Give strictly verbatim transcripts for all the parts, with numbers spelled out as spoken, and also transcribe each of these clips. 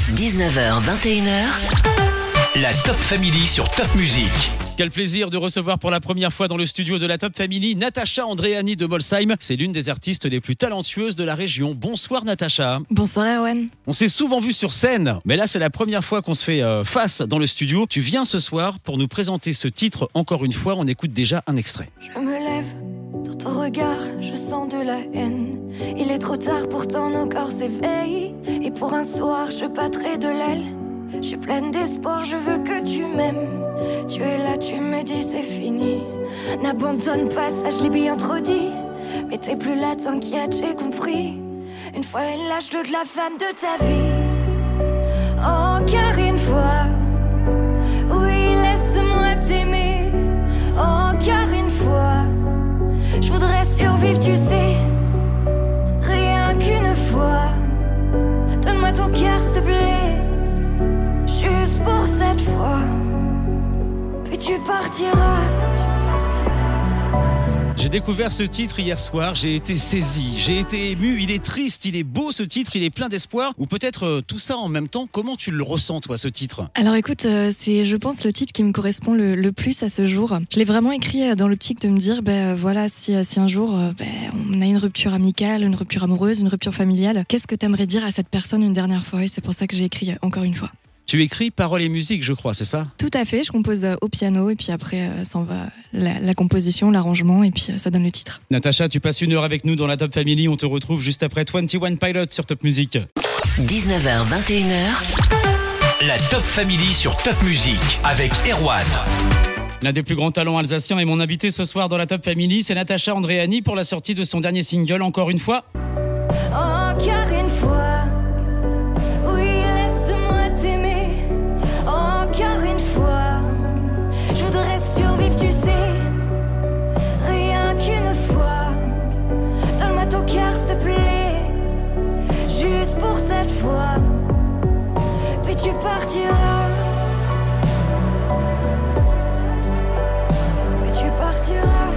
dix-neuf heures vingt et une heures, la Top Family sur Top Music. Quel plaisir de recevoir pour la première fois dans le studio de la Top Family Natacha Andréani de Molsheim. C'est l'une des artistes les plus talentueuses de la région. Bonsoir Natacha. Bonsoir Erwan. On s'est souvent vu sur scène, mais là c'est la première fois qu'on se fait euh, face dans le studio. Tu viens ce soir pour nous présenter ce titre encore une fois. On écoute déjà un extrait. Je me lève, dans ton regard, je sens de la haine. Il est trop tard, pourtant nos corps s'éveillent. Et pour un soir, je battrai de l'aile. Je suis pleine d'espoir, je veux que tu m'aimes. Tu es là, tu me dis c'est fini. N'abandonne pas, ça je l'ai bien trop dit. Mais t'es plus là, t'inquiète, j'ai compris. Une fois elle lâche-le de la femme de ta vie. Encore une fois, oui, laisse-moi t'aimer. Encore une fois, je voudrais survivre, tu sais. Rien qu'une fois, donne-moi ton cœur, s'il te plaît. Juste pour cette fois, puis tu partiras. J'ai découvert ce titre hier soir, j'ai été saisi, j'ai été ému. Il est triste, il est beau ce titre, il est plein d'espoir. Ou peut-être euh, tout ça en même temps. Comment tu le ressens toi ce titre ? Alors écoute, euh, c'est je pense le titre qui me correspond le, le plus à ce jour. Je l'ai vraiment écrit dans l'optique de me dire, ben voilà, si, si un jour euh, ben, on a une rupture amicale, une rupture amoureuse, une rupture familiale, qu'est-ce que t'aimerais dire à cette personne une dernière fois ? Et c'est pour ça que j'ai écrit encore une fois. Tu écris paroles et musique, je crois, c'est ça ? Tout à fait, je compose au piano et puis après euh, s'en va la, la composition, l'arrangement et puis euh, ça donne le titre. Natacha, tu passes une heure avec nous dans la Top Family, on te retrouve juste après vingt et un Pilots sur Top Music. dix-neuf heures vingt et une heures, la Top Family sur Top Music avec Erwan. L'un des plus grands talents alsaciens est mon invité ce soir dans la Top Family, c'est Natacha Andréani pour la sortie de son dernier single, Encore une fois. Encore une fois. Encore une fois, je voudrais survivre, tu sais. Rien qu'une fois, donne-moi ton cœur, s'il te plaît. Juste pour cette fois, puis tu partiras. Puis tu partiras.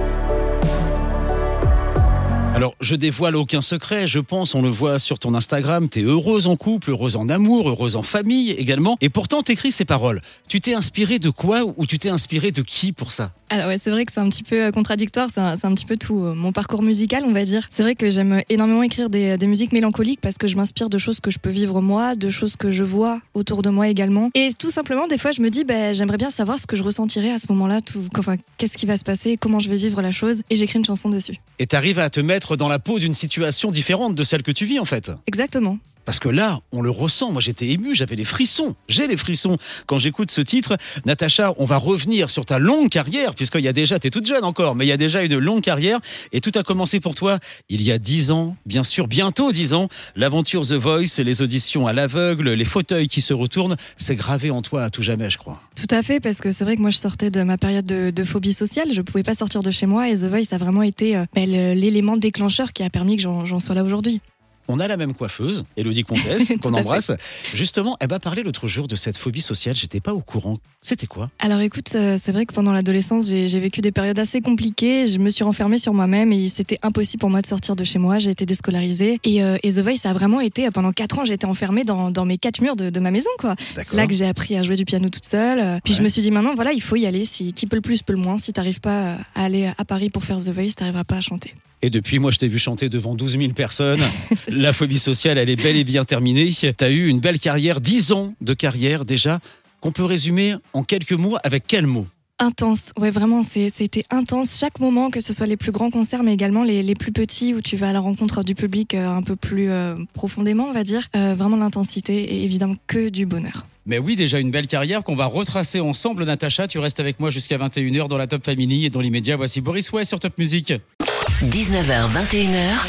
Alors, je dévoile aucun secret, je pense, on le voit sur ton Instagram, t'es heureuse en couple, heureuse en amour, heureuse en famille également, et pourtant t'écris ces paroles. Tu t'es inspirée de quoi ou tu t'es inspirée de qui pour ça ? Alors ouais, c'est vrai que c'est un petit peu contradictoire, c'est un, c'est un petit peu tout mon parcours musical, on va dire. C'est vrai que j'aime énormément écrire des, des musiques mélancoliques parce que je m'inspire de choses que je peux vivre moi, de choses que je vois autour de moi également. Et tout simplement, des fois, je me dis, ben, j'aimerais bien savoir ce que je ressentirais à ce moment-là, tout, enfin, qu'est-ce qui va se passer, comment je vais vivre la chose, et j'écris une chanson dessus. Et t'arrives à te mettre dans la peau d'une situation différente de celle que tu vis en fait. Exactement. Parce que là, on le ressent. Moi, j'étais ému, j'avais les frissons. J'ai les frissons quand j'écoute ce titre. Natacha, on va revenir sur ta longue carrière, puisqu'il y a déjà, t'es toute jeune encore, mais il y a déjà une longue carrière. Et tout a commencé pour toi il y a dix ans, bien sûr, bientôt dix ans. L'aventure The Voice, les auditions à l'aveugle, les fauteuils qui se retournent, c'est gravé en toi à tout jamais, je crois. Tout à fait, parce que c'est vrai que moi, je sortais de ma période de, de phobie sociale. Je pouvais pas sortir de chez moi et The Voice a vraiment été euh, ben, l'élément déclencheur qui a permis que j'en, j'en sois là aujourd'hui. On a la même coiffeuse, Élodie Comtesse, qu'on embrasse. Fait. Justement, elle m'a parlé l'autre jour de cette phobie sociale. J'étais pas au courant. C'était quoi ? Alors écoute, c'est vrai que pendant l'adolescence, j'ai, j'ai vécu des périodes assez compliquées. Je me suis renfermée sur moi-même et c'était impossible pour moi de sortir de chez moi. J'ai été déscolarisée. Et, euh, et The Voice, ça a vraiment été, pendant quatre ans, j'ai été enfermée dans, dans mes quatre murs de, de ma maison, quoi. D'accord. C'est là que j'ai appris à jouer du piano toute seule. Puis ouais. Je me suis dit, maintenant, voilà, il faut y aller. Si, qui peut le plus, peut le moins. Si t'arrives pas à aller à Paris pour faire The Voice, t'arriveras pas à chanter. Et depuis, moi, je t'ai vu chanter devant douze mille personnes. La phobie sociale, elle est bel et bien terminée. T'as eu une belle carrière, dix ans de carrière déjà, qu'on peut résumer en quelques mots avec quels mots ? Intense, ouais vraiment, c'est, c'était intense. Chaque moment, que ce soit les plus grands concerts, mais également les, les plus petits, où tu vas à la rencontre du public euh, un peu plus euh, profondément, on va dire. Euh, vraiment l'intensité et évidemment que du bonheur. Mais oui, déjà une belle carrière qu'on va retracer ensemble, Natacha. Tu restes avec moi jusqu'à vingt et une heures dans la Top Family. Et dans l'immédiat, voici Boris Way sur Top Music. dix-neuf heures vingt et une heures,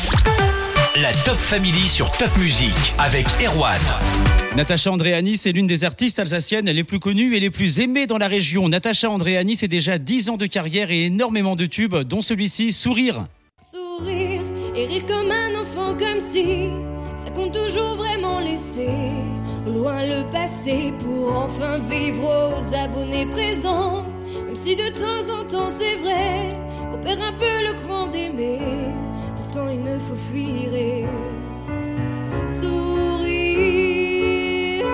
la Top Family sur Top Music avec Erwan. Natacha Andréani, c'est l'une des artistes alsaciennes les plus connues et les plus aimées dans la région. Natacha Andréani, c'est déjà dix ans de carrière et énormément de tubes, dont celui-ci, Sourire. Sourire et rire comme un enfant, comme si ça compte toujours vraiment laisser au loin le passé pour enfin vivre aux abonnés présents. Même si de temps en temps c'est vrai, on perd un peu le cran d'aimer, pourtant il ne faut fuir et sourire.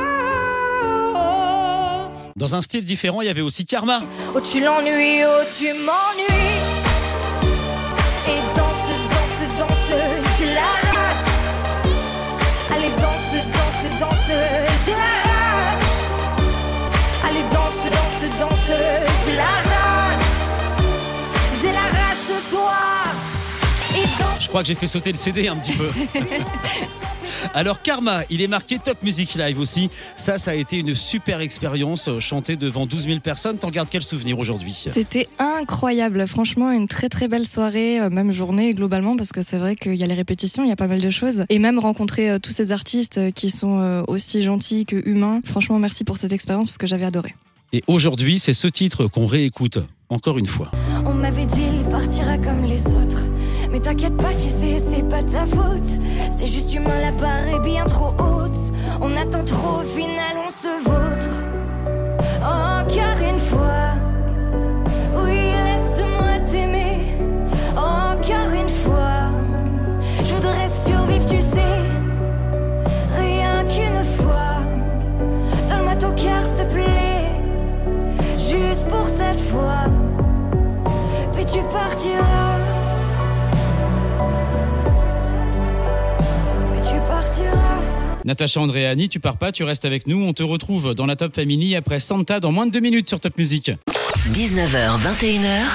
Dans un style différent, il y avait aussi Karma. Oh tu l'ennuies, oh tu m'ennuies. Et danse, danse, danse, je l'arrache. Allez danse, danse, danse, je l'arrache. Allez danse, danse, danse, je l'arrache. Je l'arrache ce soir. Et danse. Je crois que j'ai fait sauter le C D un petit peu. Alors Karma, il est marqué Top Music Live aussi. Ça, ça a été une super expérience, chanter devant douze mille personnes. T'en gardes quel souvenir aujourd'hui ? C'était incroyable, franchement une très très belle soirée, même journée globalement, parce que c'est vrai qu'il y a les répétitions, il y a pas mal de choses. Et même rencontrer euh, tous ces artistes qui sont euh, aussi gentils que humains. Franchement merci pour cette expérience parce que j'avais adoré. Et aujourd'hui, c'est ce titre qu'on réécoute encore une fois. On m'avait dit il partira comme les autres. Mais t'inquiète pas, tu sais, c'est pas ta faute. C'est juste humain, la barre est bien trop haute. On attend trop, au final on se vautre. Encore une fois. Oui, laisse-moi t'aimer. Encore une fois. Je voudrais survivre, tu sais. Rien qu'une fois. Donne-moi ton cœur, s'il te plaît. Juste pour cette fois. Puis tu partiras. Natacha Andréani, tu pars pas, tu restes avec nous. On te retrouve dans la Top Family après Santa dans moins de deux minutes sur Top Music. dix-neuf heures vingt et une heures,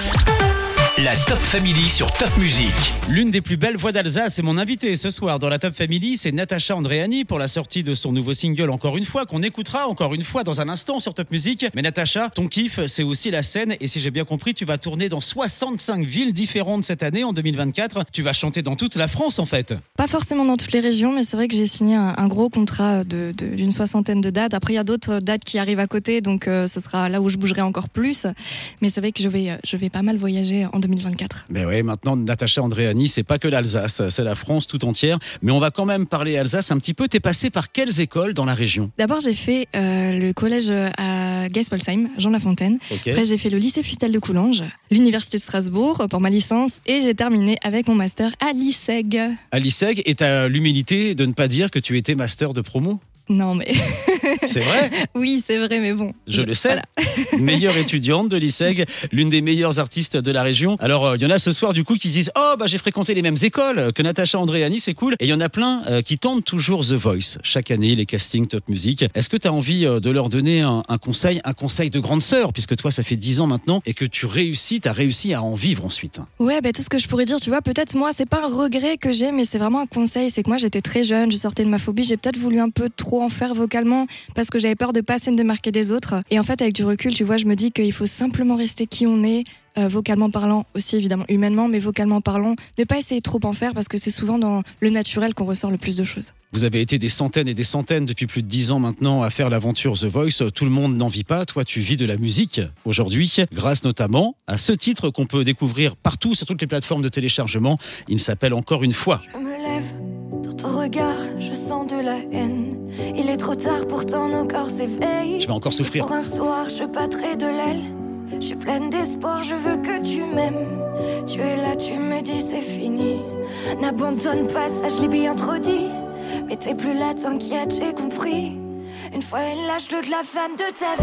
la Top Family sur Top Music. L'une des plus belles voix d'Alsace est mon invitée ce soir dans la Top Family, c'est Natacha Andréani pour la sortie de son nouveau single Encore une fois, qu'on écoutera encore une fois dans un instant sur Top Music. Mais Natacha, ton kiff, c'est aussi la scène et si j'ai bien compris, tu vas tourner dans soixante-cinq villes différentes cette année en deux mille vingt-quatre. Tu vas chanter dans toute la France en fait. Pas forcément dans toutes les régions, mais c'est vrai que j'ai signé un, un gros contrat de, de, d'une soixantaine de dates. Après, il y a d'autres dates qui arrivent à côté, donc euh, ce sera là où je bougerai encore plus. Mais c'est vrai que je vais, je vais pas mal voyager en deux mille vingt-quatre. Ben oui, maintenant Natacha Andréani, c'est pas que l'Alsace, c'est la France tout entière. Mais on va quand même parler Alsace un petit peu. T'es passé par quelles écoles dans la région ? D'abord, j'ai fait euh, le collège à Geispolsheim, Jean Lafontaine. Okay. Après, j'ai fait le lycée Fustel de Coulanges, l'université de Strasbourg pour ma licence et j'ai terminé avec mon master à l'I S E G. À l'I S E G, et t'as l'humilité de ne pas dire que tu étais master de promo ? Non mais... C'est vrai ? Oui, c'est vrai, mais bon. Je, je le sais. Voilà. Meilleure étudiante de l'I S E G, l'une des meilleures artistes de la région. Alors, il euh, y en a ce soir, du coup, qui se disent « Oh, bah j'ai fréquenté les mêmes écoles que Natacha Andréani, c'est cool. » Et il y en a plein euh, qui tentent toujours The Voice. Chaque année, les castings Top Music. Est-ce que tu as envie euh, de leur donner un, un conseil, un conseil de grande sœur, puisque toi, ça fait dix ans maintenant, et que tu réussis, tu as réussi à en vivre ensuite ? Ouais, bah tout ce que je pourrais dire, tu vois, peut-être moi, c'est pas un regret que j'ai, mais c'est vraiment un conseil. C'est que moi, j'étais très jeune, je sortais de ma phobie, j'ai peut-être voulu un peu trop en faire vocalement, parce que j'avais peur de pas assez me démarquer des autres. Et en fait, avec du recul, tu vois, je me dis qu'il faut simplement rester qui on est, euh, vocalement parlant, aussi évidemment humainement, mais vocalement parlant, ne pas essayer trop en faire, parce que c'est souvent dans le naturel qu'on ressort le plus de choses. Vous avez été des centaines et des centaines depuis plus de dix ans maintenant à faire l'aventure The Voice. Tout le monde n'en vit pas. Toi, tu vis de la musique aujourd'hui, grâce notamment à ce titre qu'on peut découvrir partout sur toutes les plateformes de téléchargement. Il s'appelle Encore une fois. Je me lève, dans ton regard, je sens de la haine. Il est trop tard, pourtant nos corps s'éveillent. Je vais encore souffrir. Pour un soir, je battrai de l'aile. Je suis pleine d'espoir, je veux que tu m'aimes. Tu es là, tu me dis c'est fini. N'abandonne pas, ça je l'ai bien trop dit. Mais t'es plus là, t'inquiète, j'ai compris. Une fois elle lâche-le de la femme de ta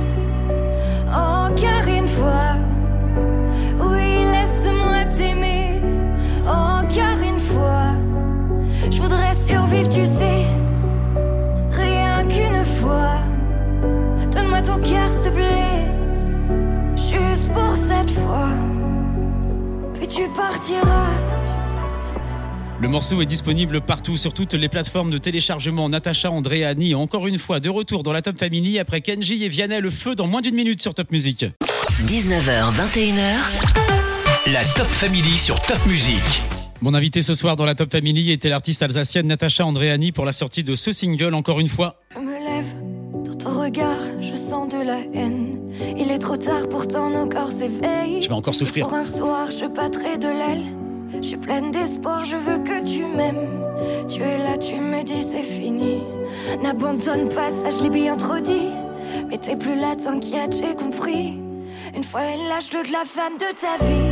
vie. Encore une fois. Oui, laisse-moi t'aimer. Encore une fois. Je voudrais survivre, tu sais. Rien qu'une fois. Donne-moi ton cœur, s'il te plaît. Juste pour cette fois. Puis tu partiras. Le morceau est disponible partout sur toutes les plateformes de téléchargement. Natacha Andréani, encore une fois de retour dans la Top Family après Kenji et Vianney Le Feu dans moins d'une minute sur Top Music. dix-neuf heures vingt et une heures, la Top Family sur Top Music. Mon invité ce soir dans la Top Family était l'artiste alsacienne Natacha Andréani pour la sortie de ce single Encore une fois. Je me lève, dans ton regard, je sens de la haine. Il est trop tard, pourtant nos corps s'éveillent. Je vais encore souffrir. Pour un soir, je battrai de l'aile. Je suis pleine d'espoir, je veux que tu m'aimes. Tu es là, tu me dis c'est fini. N'abandonne pas, ça je l'ai bien trop dit. Mais t'es plus là, t'inquiète, j'ai compris. Une fois elle lâche-le de la femme de ta vie.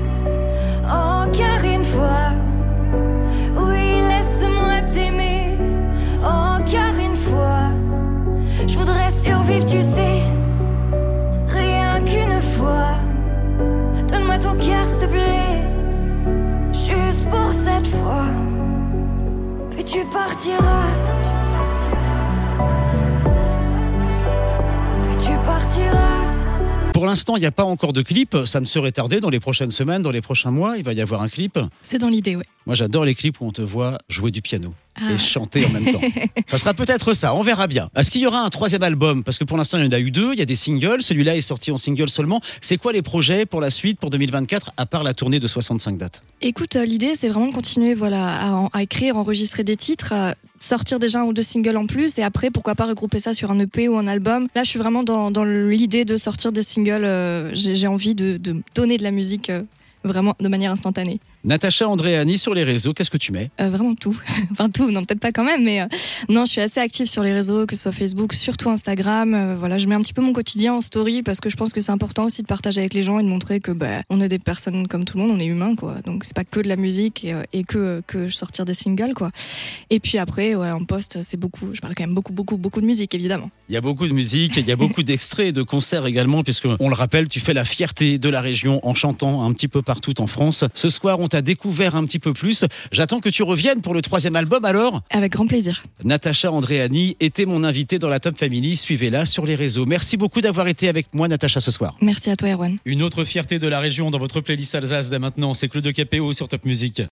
Encore une fois. Oui, laisse-moi t'aimer. Encore une fois. Je voudrais survivre, tu sais. Pour l'instant, il n'y a pas encore de clip. Ça ne serait tardé dans les prochaines semaines, dans les prochains mois. Il va y avoir un clip. C'est dans l'idée, oui. Moi, j'adore les clips où on te voit jouer du piano. Ah. Et chanter en même temps. Ça sera peut-être ça, on verra bien. Est-ce qu'il y aura un troisième album? Parce que pour l'instant, il y en a eu deux, il y a des singles, celui-là est sorti en single seulement. C'est quoi les projets pour la suite, pour deux mille vingt-quatre, à part la tournée de soixante-cinq dates? Écoute, euh, l'idée c'est vraiment de continuer voilà, à, en- à écrire, enregistrer des titres, à sortir déjà un ou deux singles en plus, et après pourquoi pas regrouper ça sur un E P ou un album. Là je suis vraiment dans, dans l'idée de sortir des singles, euh, j'ai, j'ai envie de, de donner de la musique euh, vraiment de manière instantanée. Natacha Andréani sur les réseaux, qu'est-ce que tu mets? Euh, vraiment tout. Enfin tout, non peut-être pas quand même, mais euh, non, je suis assez active sur les réseaux, que ce soit Facebook, surtout Instagram. Euh, voilà, je mets un petit peu mon quotidien en story parce que je pense que c'est important aussi de partager avec les gens et de montrer que bah, on est des personnes comme tout le monde, on est humain quoi. Donc c'est pas que de la musique et, euh, et que que sortir des singles quoi. Et puis après, ouais, en post, c'est beaucoup. Je parle quand même beaucoup, beaucoup, beaucoup de musique évidemment. Il y a beaucoup de musique, il y a beaucoup d'extraits et de concerts également, puisque on le rappelle, tu fais la fierté de la région en chantant un petit peu partout en France. Ce soir, on t'a découvert un petit peu plus. J'attends que tu reviennes pour le troisième album alors. Avec grand plaisir. Natacha Andréani était mon invitée dans la Top Family. Suivez-la sur les réseaux. Merci beaucoup d'avoir été avec moi, Natacha, ce soir. Merci à toi, Erwan. Une autre fierté de la région dans votre playlist Alsace dès maintenant, c'est Claude Capéo sur Top Music.